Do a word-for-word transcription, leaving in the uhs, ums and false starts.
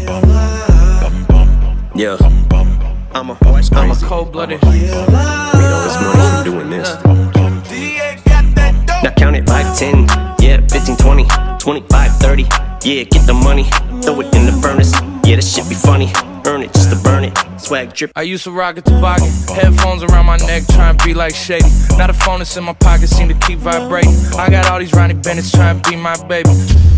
Yeah, I'm a, I'm a cold-blooded. Made all this money from doing this. Now count it, five, ten, yeah, fifteen, twenty, twenty-five, thirty. Yeah, get the money, throw it in the furnace. Yeah, this shit be funny, earn it just to burn it. Swag drip. I used to rock a toboggan, headphones around my neck, trying to be like Shady. Now the phone that's in my pocket seem to keep vibrating. I got all these Ronnie Bennett's trying to be my baby.